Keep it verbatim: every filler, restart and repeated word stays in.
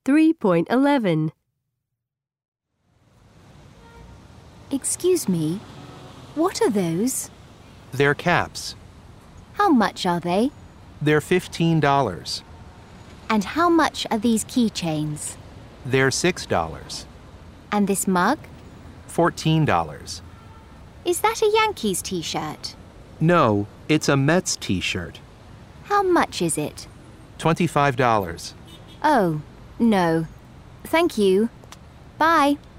three point eleven. Excuse me, what are those? They're caps. How much are they? They're fifteen dollars. And how much are these keychains? They're six dollars. And this mug? fourteen dollars. Is that a Yankees t-shirt? No, it's a Mets t-shirt. How much is it? twenty-five dollars. Oh, no. Thank you. Bye.